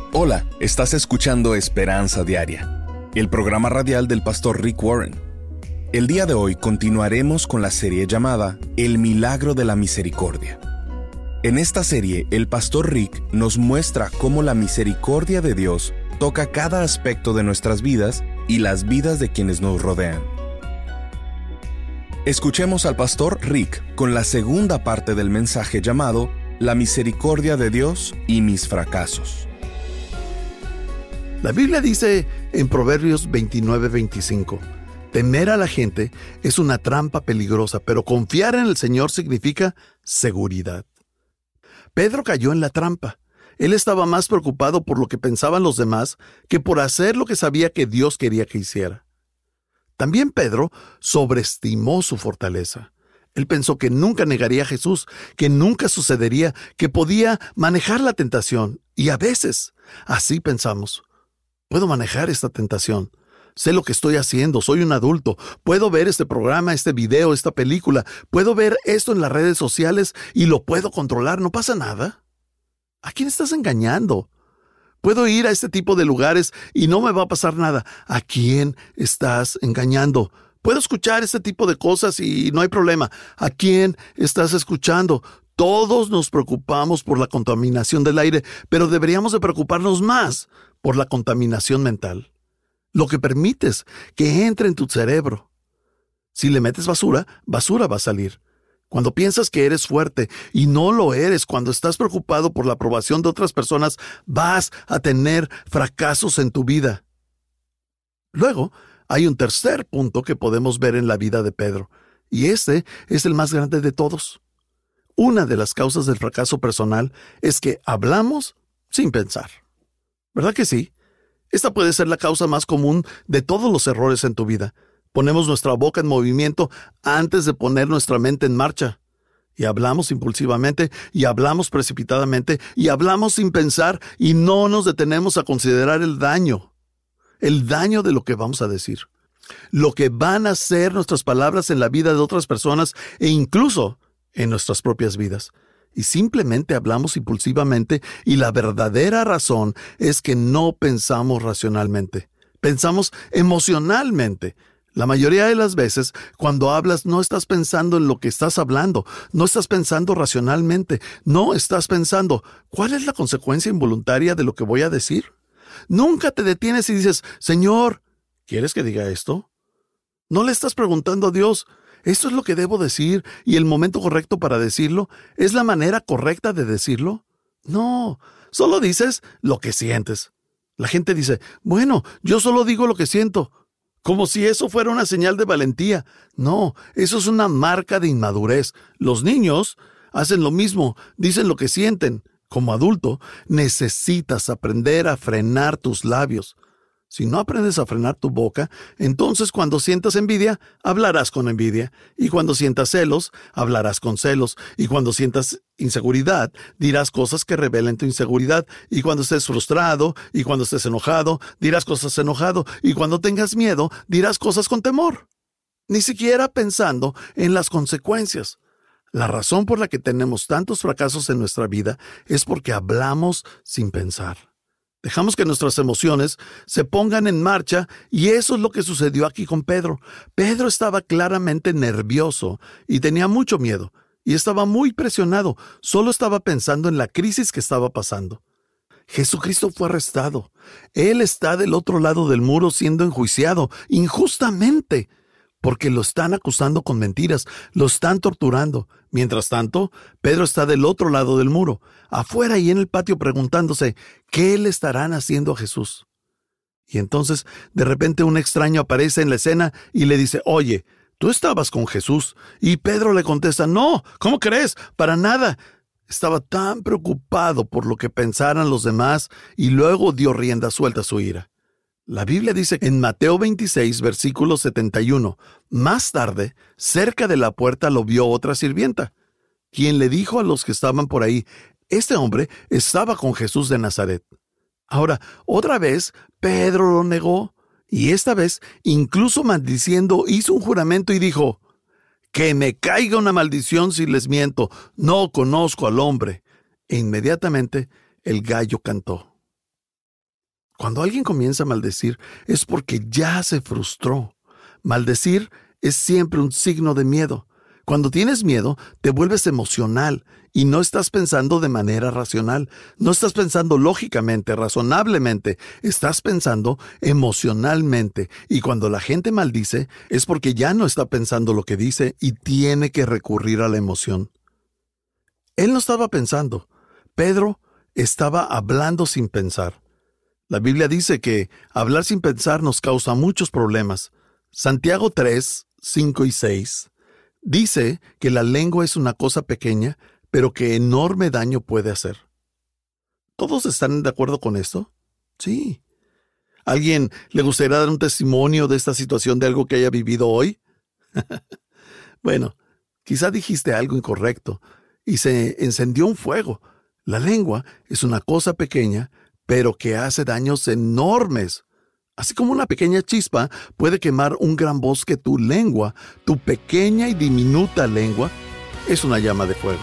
Hola, estás escuchando Esperanza Diaria, el programa radial del pastor Rick Warren. El día de hoy continuaremos con la serie llamada El Milagro de la Misericordia. En esta serie, el pastor Rick nos muestra cómo la misericordia de Dios toca cada aspecto de nuestras vidas y las vidas de quienes nos rodean. Escuchemos al pastor Rick con la segunda parte del mensaje llamado La misericordia de Dios y mis fracasos. La Biblia dice en Proverbios 29:25, temer a la gente es una trampa peligrosa, pero confiar en el Señor significa seguridad. Pedro cayó en la trampa. Él estaba más preocupado por lo que pensaban los demás que por hacer lo que sabía que Dios quería que hiciera. También Pedro sobreestimó su fortaleza. Él pensó que nunca negaría a Jesús, que nunca sucedería, que podía manejar la tentación. Y a veces, así pensamos. Puedo manejar esta tentación. Sé lo que estoy haciendo, soy un adulto. Puedo ver este programa, este video, esta película. Puedo ver esto en las redes sociales y lo puedo controlar. ¿No pasa nada? ¿A quién estás engañando? Puedo ir a este tipo de lugares y no me va a pasar nada. ¿A quién estás engañando? Puedo escuchar este tipo de cosas y no hay problema. ¿A quién estás escuchando? Todos nos preocupamos por la contaminación del aire, pero deberíamos de preocuparnos más por la contaminación mental. Lo que permites que entre en tu cerebro. Si le metes basura, basura va a salir. Cuando piensas que eres fuerte y no lo eres, cuando estás preocupado por la aprobación de otras personas, vas a tener fracasos en tu vida. Luego, hay un tercer punto que podemos ver en la vida de Pedro, y este es el más grande de todos. Una de las causas del fracaso personal es que hablamos sin pensar. ¿Verdad que sí? Esta puede ser la causa más común de todos los errores en tu vida. Ponemos nuestra boca en movimiento antes de poner nuestra mente en marcha. Y hablamos impulsivamente, y hablamos precipitadamente, y hablamos sin pensar, y no nos detenemos a considerar el daño de lo que vamos a decir. Lo que van a hacer nuestras palabras en la vida de otras personas e incluso en nuestras propias vidas. Y simplemente hablamos impulsivamente y la verdadera razón es que no pensamos racionalmente. Pensamos emocionalmente. La mayoría de las veces, cuando hablas, no estás pensando en lo que estás hablando. No estás pensando racionalmente. No estás pensando, ¿cuál es la consecuencia involuntaria de lo que voy a decir? Nunca te detienes y dices, Señor, ¿quieres que diga esto? No le estás preguntando a Dios, ¿esto es lo que debo decir y el momento correcto para decirlo? ¿Es la manera correcta de decirlo? No, solo dices lo que sientes. La gente dice, bueno, yo solo digo lo que siento, como si eso fuera una señal de valentía. No, eso es una marca de inmadurez. Los niños hacen lo mismo, dicen lo que sienten. Como adulto, necesitas aprender a frenar tus labios. Si no aprendes a frenar tu boca, entonces cuando sientas envidia, hablarás con envidia. Y cuando sientas celos, hablarás con celos. Y cuando sientas inseguridad, dirás cosas que revelen tu inseguridad. Y cuando estés frustrado, y cuando estés enojado, dirás cosas enojado. Y cuando tengas miedo, dirás cosas con temor. Ni siquiera pensando en las consecuencias. La razón por la que tenemos tantos fracasos en nuestra vida es porque hablamos sin pensar. Dejamos que nuestras emociones se pongan en marcha y eso es lo que sucedió aquí con Pedro. Pedro estaba claramente nervioso y tenía mucho miedo y estaba muy presionado. Solo estaba pensando en la crisis que estaba pasando. Jesucristo fue arrestado. Él está del otro lado del muro siendo enjuiciado injustamente porque lo están acusando con mentiras, lo están torturando. Mientras tanto, Pedro está del otro lado del muro, afuera y en el patio preguntándose, ¿qué le estarán haciendo a Jesús? Y entonces, de repente un extraño aparece en la escena y le dice, oye, tú estabas con Jesús. Y Pedro le contesta, no, ¿cómo crees? Para nada. Estaba tan preocupado por lo que pensaran los demás y luego dio rienda suelta a su ira. La Biblia dice en Mateo 26, versículo 71, más tarde, cerca de la puerta lo vio otra sirvienta, quien le dijo a los que estaban por ahí, este hombre estaba con Jesús de Nazaret. Ahora, otra vez, Pedro lo negó, y esta vez, incluso maldiciendo, hizo un juramento y dijo, que me caiga una maldición si les miento, no conozco al hombre. E inmediatamente el gallo cantó. Cuando alguien comienza a maldecir es porque ya se frustró. Maldecir es siempre un signo de miedo. Cuando tienes miedo, te vuelves emocional y no estás pensando de manera racional. No estás pensando lógicamente, razonablemente. Estás pensando emocionalmente. Y cuando la gente maldice, es porque ya no está pensando lo que dice y tiene que recurrir a la emoción. Él no estaba pensando. Pedro estaba hablando sin pensar. La Biblia dice que hablar sin pensar nos causa muchos problemas. Santiago 3, 5 y 6 dice que la lengua es una cosa pequeña, pero que enorme daño puede hacer. ¿Todos están de acuerdo con esto? Sí. ¿Alguien le gustaría dar un testimonio de esta situación, de algo que haya vivido hoy? Bueno, quizá dijiste algo incorrecto y se encendió un fuego. La lengua es una cosa pequeña, pero que hace daños enormes. Así como una pequeña chispa puede quemar un gran bosque, tu lengua, tu pequeña y diminuta lengua, es una llama de fuego.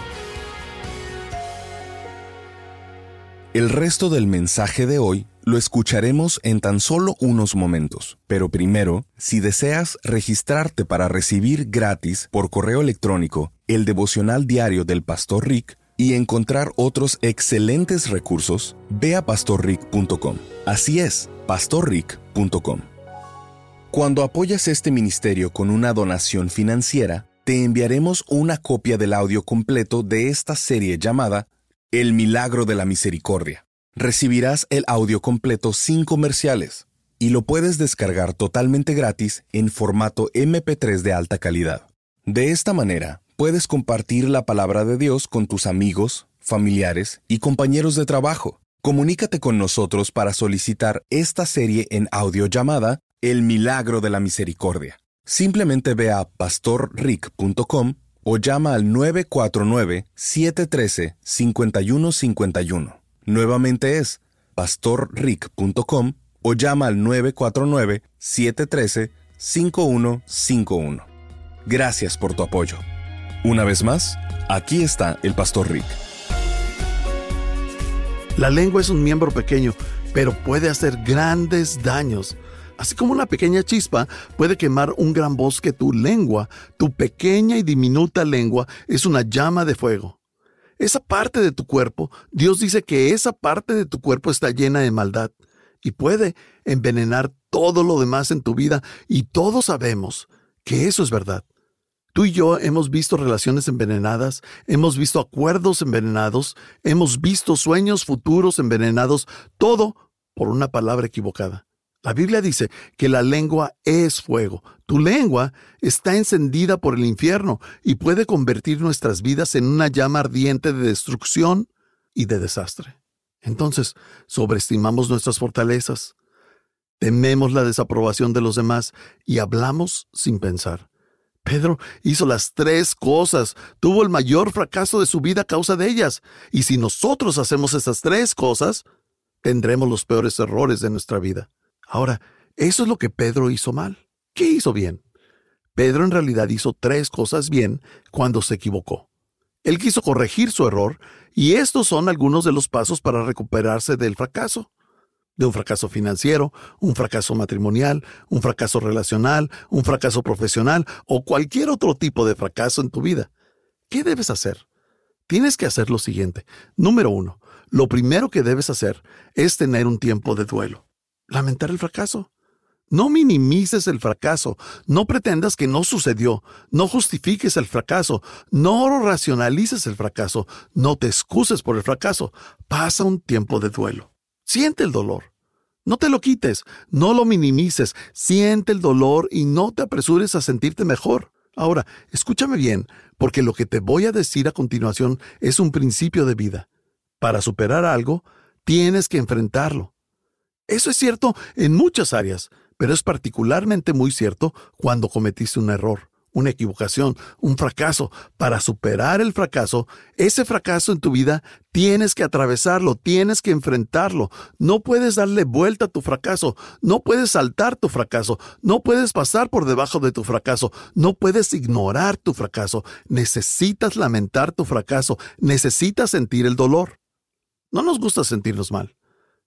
El resto del mensaje de hoy lo escucharemos en tan solo unos momentos. Pero primero, si deseas registrarte para recibir gratis por correo electrónico el devocional diario del Pastor Rick y encontrar otros excelentes recursos, ve a pastorrick.com. Así es, pastorrick.com. Cuando apoyas este ministerio con una donación financiera, te enviaremos una copia del audio completo de esta serie llamada El Milagro de la Misericordia. Recibirás el audio completo sin comerciales y lo puedes descargar totalmente gratis en formato MP3 de alta calidad. De esta manera, puedes compartir la palabra de Dios con tus amigos, familiares y compañeros de trabajo. Comunícate con nosotros para solicitar esta serie en audio llamada El Milagro de la Misericordia. Simplemente ve a pastorrick.com o llama al 949-713-5151. Nuevamente es pastorrick.com o llama al 949-713-5151. Gracias por tu apoyo. Una vez más, aquí está el Pastor Rick. La lengua es un miembro pequeño, pero puede hacer grandes daños. Así como una pequeña chispa puede quemar un gran bosque, tu lengua, tu pequeña y diminuta lengua, es una llama de fuego. Esa parte de tu cuerpo, Dios dice que esa parte de tu cuerpo está llena de maldad y puede envenenar todo lo demás en tu vida, y todos sabemos que eso es verdad. Tú y yo hemos visto relaciones envenenadas, hemos visto acuerdos envenenados, hemos visto sueños futuros envenenados, todo por una palabra equivocada. La Biblia dice que la lengua es fuego. Tu lengua está encendida por el infierno y puede convertir nuestras vidas en una llama ardiente de destrucción y de desastre. Entonces, sobreestimamos nuestras fortalezas, tememos la desaprobación de los demás y hablamos sin pensar. Pedro hizo las 3 cosas, tuvo el mayor fracaso de su vida a causa de ellas. Y si nosotros hacemos esas 3 cosas, tendremos los peores errores de nuestra vida. Ahora, eso es lo que Pedro hizo mal. ¿Qué hizo bien? Pedro en realidad hizo 3 cosas bien cuando se equivocó. Él quiso corregir su error, y estos son algunos de los pasos para recuperarse del fracaso. De un fracaso financiero, un fracaso matrimonial, un fracaso relacional, un fracaso profesional o cualquier otro tipo de fracaso en tu vida. ¿Qué debes hacer? Tienes que hacer lo siguiente. Número 1, lo primero que debes hacer es tener un tiempo de duelo. Lamentar el fracaso. No minimices el fracaso, no pretendas que no sucedió, no justifiques el fracaso, no racionalices el fracaso, no te excuses por el fracaso. Pasa un tiempo de duelo. Siente el dolor. No te lo quites, no lo minimices, siente el dolor y no te apresures a sentirte mejor. Ahora, escúchame bien, porque lo que te voy a decir a continuación es un principio de vida. Para superar algo, tienes que enfrentarlo. Eso es cierto en muchas áreas, pero es particularmente muy cierto cuando cometiste un error, una equivocación, un fracaso. Para superar el fracaso, ese fracaso en tu vida, tienes que atravesarlo, tienes que enfrentarlo. No puedes darle vuelta a tu fracaso, no puedes saltar tu fracaso, no puedes pasar por debajo de tu fracaso, no puedes ignorar tu fracaso. Necesitas lamentar tu fracaso, necesitas sentir el dolor. No nos gusta sentirnos mal,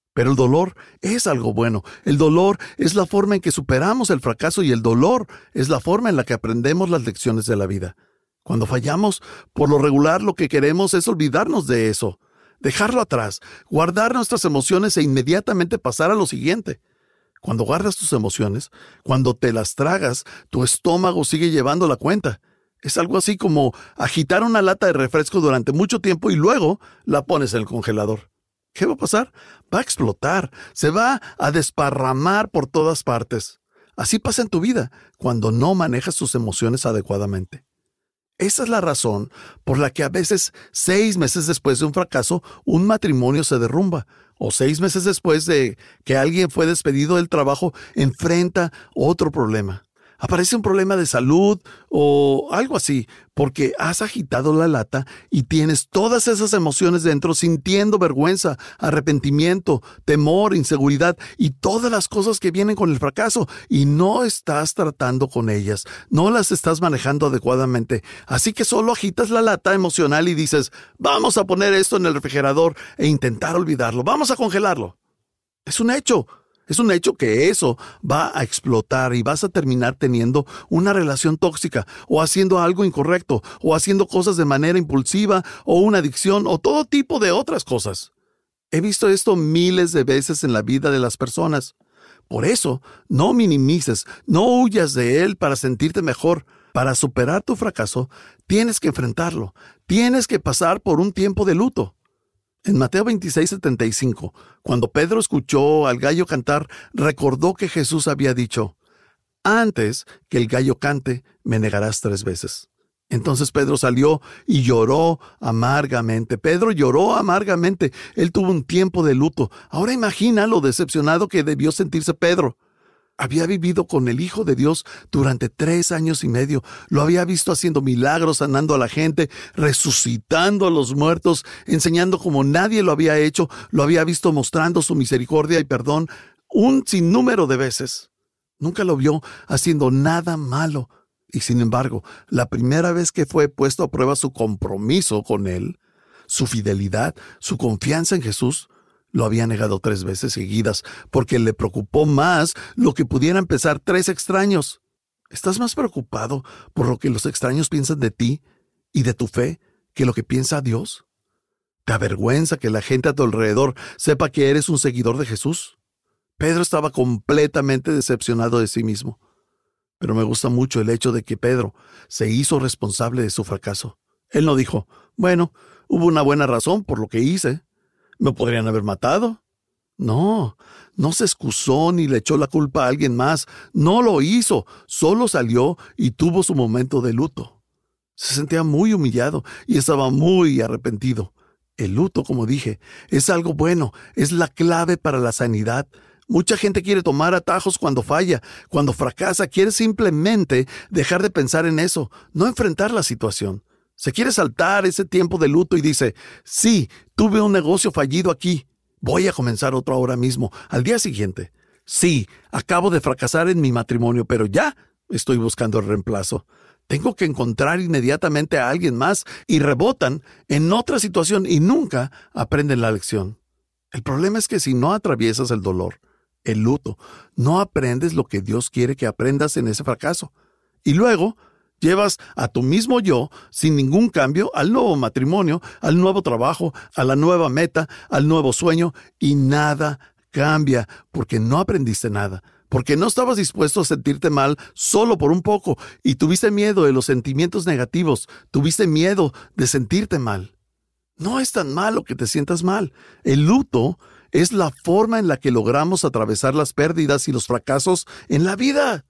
Pero el dolor es algo bueno. El dolor es la forma en que superamos el fracaso y el dolor es la forma en la que aprendemos las lecciones de la vida. Cuando fallamos, por lo regular lo que queremos es olvidarnos de eso, dejarlo atrás, guardar nuestras emociones e inmediatamente pasar a lo siguiente. Cuando guardas tus emociones, cuando te las tragas, tu estómago sigue llevando la cuenta. Es algo así como agitar una lata de refresco durante mucho tiempo y luego la pones en el congelador. ¿Qué va a pasar? Va a explotar, se va a desparramar por todas partes. Así pasa en tu vida cuando no manejas tus emociones adecuadamente. Esa es la razón por la que a veces 6 meses después de un fracaso, un matrimonio se derrumba, o 6 meses después de que alguien fue despedido del trabajo, enfrenta otro problema. Aparece un problema de salud o algo así, porque has agitado la lata y tienes todas esas emociones dentro, sintiendo vergüenza, arrepentimiento, temor, inseguridad y todas las cosas que vienen con el fracaso, y no estás tratando con ellas, no las estás manejando adecuadamente. Así que solo agitas la lata emocional y dices, vamos a poner esto en el refrigerador e intentar olvidarlo, vamos a congelarlo. Es un hecho. Es un hecho que eso va a explotar y vas a terminar teniendo una relación tóxica o haciendo algo incorrecto o haciendo cosas de manera impulsiva o una adicción o todo tipo de otras cosas. He visto esto miles de veces en la vida de las personas. Por eso, no minimices, no huyas de él para sentirte mejor. Para superar tu fracaso, tienes que enfrentarlo. Tienes que pasar por un tiempo de luto. En Mateo 26:75, cuando Pedro escuchó al gallo cantar, recordó que Jesús había dicho, antes que el gallo cante, me negarás 3 veces. Entonces Pedro salió y lloró amargamente. Pedro lloró amargamente. Él tuvo un tiempo de luto. Ahora imagina lo decepcionado que debió sentirse Pedro. Había vivido con el Hijo de Dios durante 3 años y medio. Lo había visto haciendo milagros, sanando a la gente, resucitando a los muertos, enseñando como nadie lo había hecho. Lo había visto mostrando su misericordia y perdón un sinnúmero de veces. Nunca lo vio haciendo nada malo. Y sin embargo, la primera vez que fue puesto a prueba su compromiso con él, su fidelidad, su confianza en Jesús, lo había negado 3 veces seguidas, porque le preocupó más lo que pudieran pensar 3 extraños. ¿Estás más preocupado por lo que los extraños piensan de ti y de tu fe que lo que piensa Dios? ¿Te avergüenza que la gente a tu alrededor sepa que eres un seguidor de Jesús? Pedro estaba completamente decepcionado de sí mismo. Pero me gusta mucho el hecho de que Pedro se hizo responsable de su fracaso. Él no dijo, bueno, hubo una buena razón por lo que hice. ¿Me podrían haber matado? No se excusó ni le echó la culpa a alguien más. No lo hizo. Solo salió y tuvo su momento de luto. Se sentía muy humillado y estaba muy arrepentido. El luto, como dije, es algo bueno. Es la clave para la sanidad. Mucha gente quiere tomar atajos cuando falla, cuando fracasa. Quiere simplemente dejar de pensar en eso, no enfrentar la situación. Se quiere saltar ese tiempo de luto y dice, sí, tuve un negocio fallido aquí. Voy a comenzar otro ahora mismo, al día siguiente. Sí, acabo de fracasar en mi matrimonio, pero ya estoy buscando el reemplazo. Tengo que encontrar inmediatamente a alguien más y rebotan en otra situación y nunca aprenden la lección. El problema es que si no atraviesas el dolor, el luto, no aprendes lo que Dios quiere que aprendas en ese fracaso. Y luego llevas a tu mismo yo, sin ningún cambio, al nuevo matrimonio, al nuevo trabajo, a la nueva meta, al nuevo sueño, y nada cambia, porque no aprendiste nada, porque no estabas dispuesto a sentirte mal solo por un poco, y tuviste miedo de los sentimientos negativos, tuviste miedo de sentirte mal. No es tan malo que te sientas mal. El luto es la forma en la que logramos atravesar las pérdidas y los fracasos en la vida.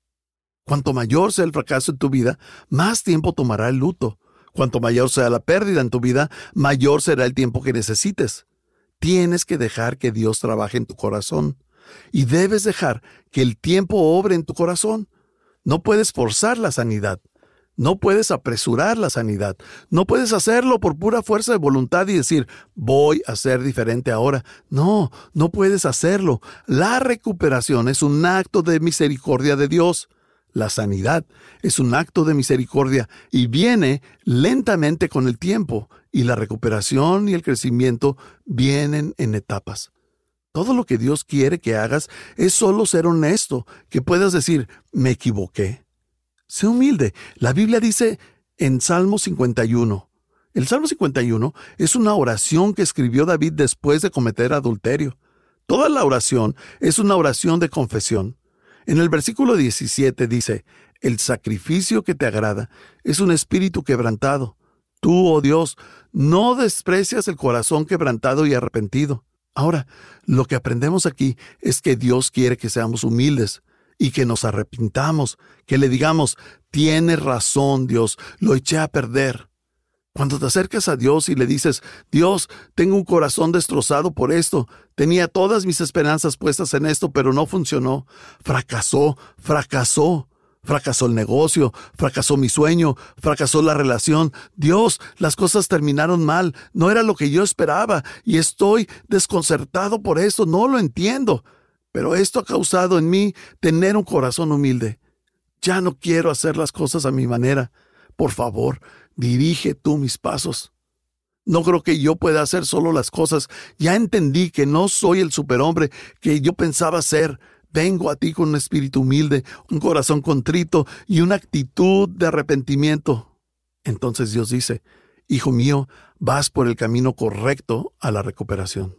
Cuanto mayor sea el fracaso en tu vida, más tiempo tomará el luto. Cuanto mayor sea la pérdida en tu vida, mayor será el tiempo que necesites. Tienes que dejar que Dios trabaje en tu corazón. Y debes dejar que el tiempo obre en tu corazón. No puedes forzar la sanidad. No puedes apresurar la sanidad. No puedes hacerlo por pura fuerza de voluntad y decir, voy a ser diferente ahora. No puedes hacerlo. La recuperación es un acto de misericordia de Dios. La sanidad es un acto de misericordia y viene lentamente con el tiempo, y la recuperación y el crecimiento vienen en etapas. Todo lo que Dios quiere que hagas es solo ser honesto, que puedas decir, me equivoqué. Sé humilde. La Biblia dice en Salmo 51. El Salmo 51 es una oración que escribió David después de cometer adulterio. Toda la oración es una oración de confesión. En el versículo 17 dice, el sacrificio que te agrada es un espíritu quebrantado. Tú, oh Dios, no desprecias el corazón quebrantado y arrepentido. Ahora, lo que aprendemos aquí es que Dios quiere que seamos humildes y que nos arrepintamos, que le digamos, tienes razón, Dios, lo eché a perder. Cuando te acercas a Dios y le dices, Dios, tengo un corazón destrozado por esto, tenía todas mis esperanzas puestas en esto, pero no funcionó, fracasó el negocio, fracasó mi sueño, fracasó la relación. Dios, las cosas terminaron mal, no era lo que yo esperaba y estoy desconcertado por esto, no lo entiendo. Pero esto ha causado en mí tener un corazón humilde. Ya no quiero hacer las cosas a mi manera. Por favor, dirige tú mis pasos. No creo que yo pueda hacer solo las cosas. Ya entendí que no soy el superhombre que yo pensaba ser. Vengo a ti con un espíritu humilde, un corazón contrito y una actitud de arrepentimiento. Entonces Dios dice, hijo mío, vas por el camino correcto a la recuperación.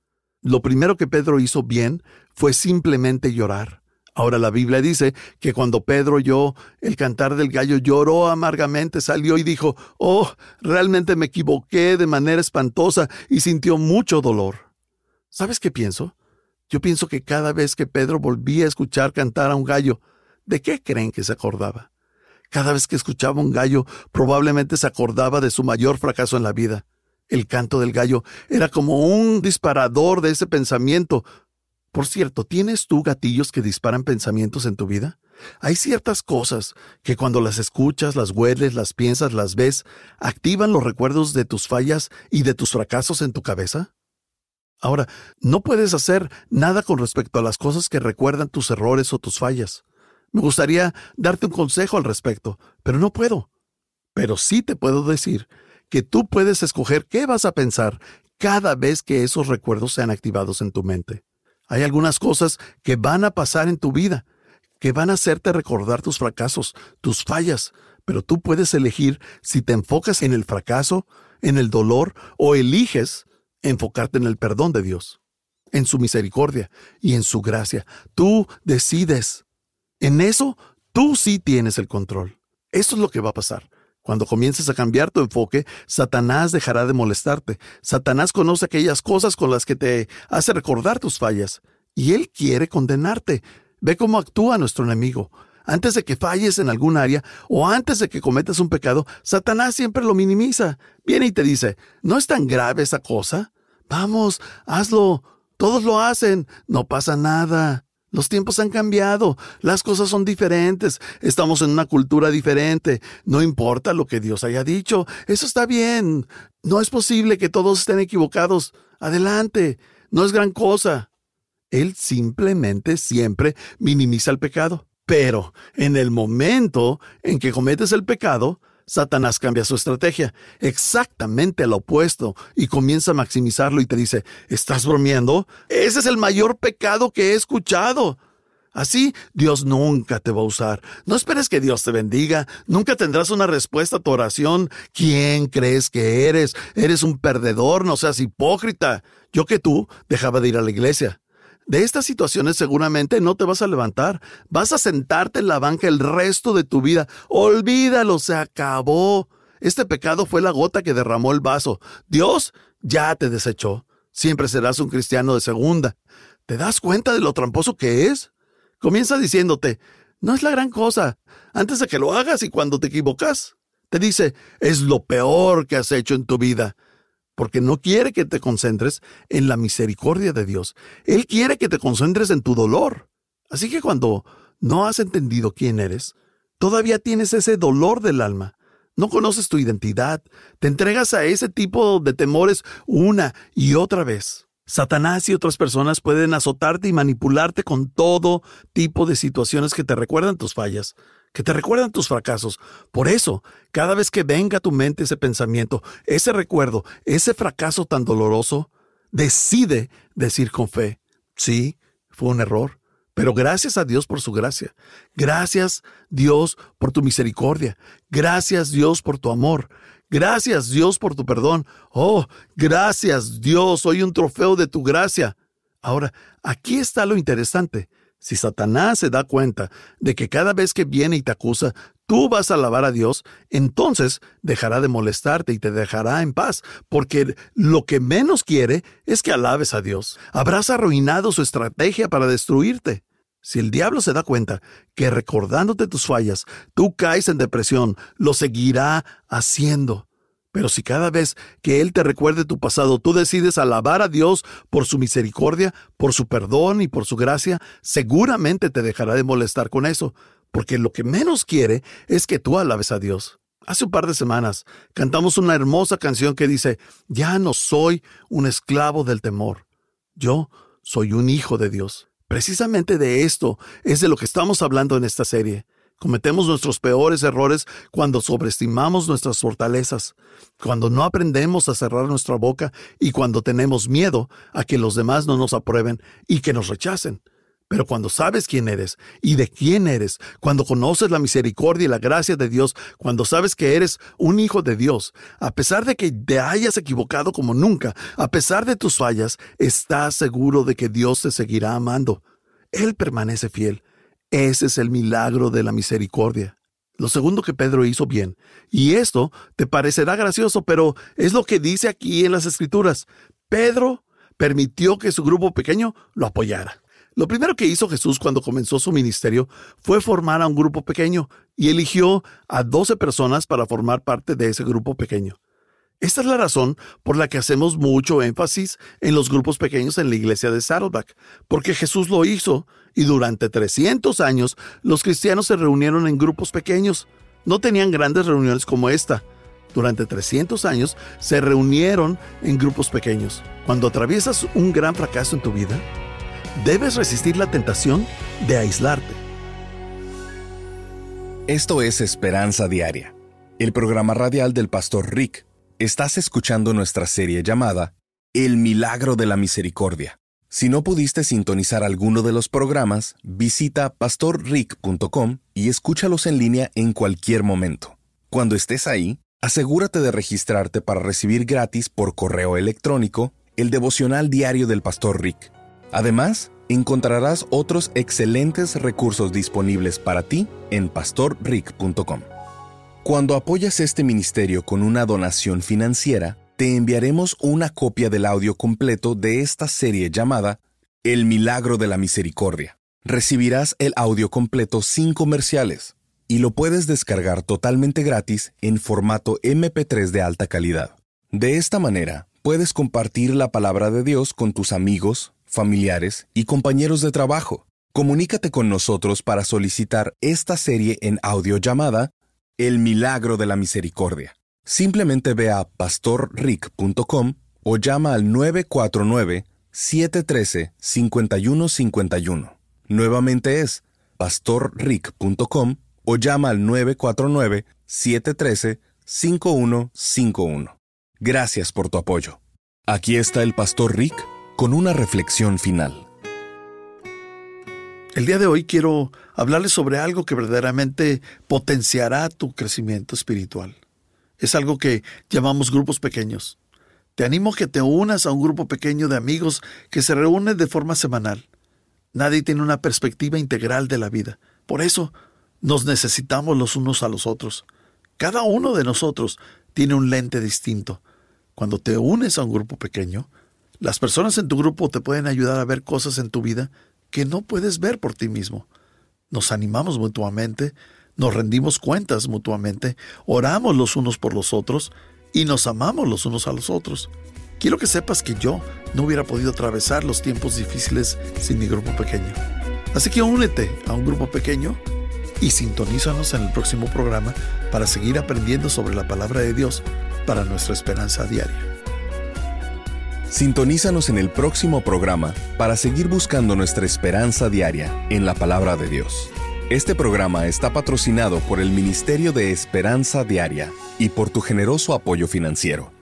Lo primero que Pedro hizo bien fue simplemente llorar. Ahora la Biblia dice que cuando Pedro oyó el cantar del gallo, lloró amargamente, salió y dijo, oh, realmente me equivoqué de manera espantosa y sintió mucho dolor. ¿Sabes qué pienso? Yo pienso que cada vez que Pedro volvía a escuchar cantar a un gallo, ¿de qué creen que se acordaba? Cada vez que escuchaba un gallo, probablemente se acordaba de su mayor fracaso en la vida. El canto del gallo era como un disparador de ese pensamiento. Por cierto, ¿tienes tú gatillos que disparan pensamientos en tu vida? Hay ciertas cosas que cuando las escuchas, las hueles, las piensas, las ves, activan los recuerdos de tus fallas y de tus fracasos en tu cabeza. Ahora, no puedes hacer nada con respecto a las cosas que recuerdan tus errores o tus fallas. Me gustaría darte un consejo al respecto, pero no puedo. Pero sí te puedo decir que tú puedes escoger qué vas a pensar cada vez que esos recuerdos sean activados en tu mente. Hay algunas cosas que van a pasar en tu vida, que van a hacerte recordar tus fracasos, tus fallas, pero tú puedes elegir si te enfocas en el fracaso, en el dolor, o eliges enfocarte en el perdón de Dios, en su misericordia y en su gracia. Tú decides. En eso, tú sí tienes el control. Eso es lo que va a pasar. Cuando comiences a cambiar tu enfoque, Satanás dejará de molestarte. Satanás conoce aquellas cosas con las que te hace recordar tus fallas, y él quiere condenarte. Ve cómo actúa nuestro enemigo. Antes de que falles en algún área o antes de que cometas un pecado, Satanás siempre lo minimiza. Viene y te dice, ¿no es tan grave esa cosa? Vamos, hazlo. Todos lo hacen. No pasa nada. Los tiempos han cambiado. Las cosas son diferentes. Estamos en una cultura diferente. No importa lo que Dios haya dicho. Eso está bien. No es posible que todos estén equivocados. Adelante. No es gran cosa. Él simplemente siempre minimiza el pecado. Pero en el momento en que cometes el pecado, Satanás cambia su estrategia, exactamente al opuesto, y comienza a maximizarlo y te dice, ¿estás bromeando? Ese es el mayor pecado que he escuchado. Así, Dios nunca te va a usar. No esperes que Dios te bendiga. Nunca tendrás una respuesta a tu oración. ¿Quién crees que eres? Eres un perdedor, no seas hipócrita. Yo que tú dejaba de ir a la iglesia. De estas situaciones seguramente no te vas a levantar. Vas a sentarte en la banca el resto de tu vida. Olvídalo, se acabó. Este pecado fue la gota que derramó el vaso. Dios ya te desechó. Siempre serás un cristiano de segunda. ¿Te das cuenta de lo tramposo que es? Comienza diciéndote, no es la gran cosa. Antes de que lo hagas y cuando te equivocas, te dice, es lo peor que has hecho en tu vida. Porque no quiere que te concentres en la misericordia de Dios. Él quiere que te concentres en tu dolor. Así que cuando no has entendido quién eres, todavía tienes ese dolor del alma. No conoces tu identidad. Te entregas a ese tipo de temores una y otra vez. Satanás y otras personas pueden azotarte y manipularte con todo tipo de situaciones que te recuerdan tus fallas, que te recuerdan tus fracasos. Por eso, cada vez que venga a tu mente ese pensamiento, ese recuerdo, ese fracaso tan doloroso, decide decir con fe, Sí, fue un error. Pero gracias a Dios por su gracia. Gracias, Dios, por tu misericordia. Gracias, Dios, por tu amor. Gracias, Dios, por tu perdón. Oh, gracias, Dios, soy un trofeo de tu gracia. Ahora, aquí está lo interesante. Si Satanás se da cuenta de que cada vez que viene y te acusa, tú vas a alabar a Dios, entonces dejará de molestarte y te dejará en paz, porque lo que menos quiere es que alabes a Dios. Habrás arruinado su estrategia para destruirte. Si el diablo se da cuenta que recordándote tus fallas, tú caes en depresión, lo seguirá haciendo. Pero si cada vez que Él te recuerde tu pasado, tú decides alabar a Dios por su misericordia, por su perdón y por su gracia, seguramente te dejará de molestar con eso, porque lo que menos quiere es que tú alabes a Dios. Hace un par de semanas cantamos una hermosa canción que dice: ya no soy un esclavo del temor, yo soy un hijo de Dios. Precisamente de esto es de lo que estamos hablando en esta serie. Cometemos nuestros peores errores cuando sobreestimamos nuestras fortalezas, cuando no aprendemos a cerrar nuestra boca y cuando tenemos miedo a que los demás no nos aprueben y que nos rechacen. Pero cuando sabes quién eres y de quién eres, cuando conoces la misericordia y la gracia de Dios, cuando sabes que eres un hijo de Dios, a pesar de que te hayas equivocado como nunca, a pesar de tus fallas, estás seguro de que Dios te seguirá amando. Él permanece fiel. Ese es el milagro de la misericordia. Lo segundo que Pedro hizo bien, y esto te parecerá gracioso, pero es lo que dice aquí en las Escrituras. Pedro permitió que su grupo pequeño lo apoyara. Lo primero que hizo Jesús cuando comenzó su ministerio fue formar a un grupo pequeño y eligió a 12 personas para formar parte de ese grupo pequeño. Esta es la razón por la que hacemos mucho énfasis en los grupos pequeños en la iglesia de Saddleback, porque Jesús lo hizo y durante 300 años los cristianos se reunieron en grupos pequeños. No tenían grandes reuniones como esta. Durante 300 años se reunieron en grupos pequeños. Cuando atraviesas un gran fracaso en tu vida, debes resistir la tentación de aislarte. Esto es Esperanza Diaria, el programa radial del Pastor Rick. Estás escuchando nuestra serie llamada El Milagro de la Misericordia. Si no pudiste sintonizar alguno de los programas, visita pastorrick.com y escúchalos en línea en cualquier momento. Cuando estés ahí, asegúrate de registrarte para recibir gratis por correo electrónico el devocional diario del Pastor Rick. Además, encontrarás otros excelentes recursos disponibles para ti en pastorrick.com. Cuando apoyas este ministerio con una donación financiera, te enviaremos una copia del audio completo de esta serie llamada El Milagro de la Misericordia. Recibirás el audio completo sin comerciales y lo puedes descargar totalmente gratis en formato MP3 de alta calidad. De esta manera, puedes compartir la palabra de Dios con tus amigos, familiares y compañeros de trabajo. Comunícate con nosotros para solicitar esta serie en audio llamada El Milagro de la Misericordia. Simplemente ve a pastorrick.com o llama al 949-713-5151. Nuevamente es pastorrick.com o llama al 949-713-5151. Gracias por tu apoyo. Aquí está el Pastor Rick con una reflexión final. El día de hoy quiero hablarles sobre algo que verdaderamente potenciará tu crecimiento espiritual. Es algo que llamamos grupos pequeños. Te animo a que te unas a un grupo pequeño de amigos que se reúne de forma semanal. Nadie tiene una perspectiva integral de la vida. Por eso, nos necesitamos los unos a los otros. Cada uno de nosotros tiene un lente distinto. Cuando te unes a un grupo pequeño, las personas en tu grupo te pueden ayudar a ver cosas en tu vida que no puedes ver por ti mismo. Nos animamos mutuamente, nos rendimos cuentas mutuamente, oramos los unos por los otros y nos amamos los unos a los otros. Quiero que sepas que yo no hubiera podido atravesar los tiempos difíciles sin mi grupo pequeño. Así que únete a un grupo pequeño y sintonízanos en el próximo programa para seguir aprendiendo sobre la palabra de Dios para nuestra esperanza diaria. Sintonízanos en el próximo programa para seguir buscando nuestra esperanza diaria en la palabra de Dios. Este programa está patrocinado por el Ministerio de Esperanza Diaria y por tu generoso apoyo financiero.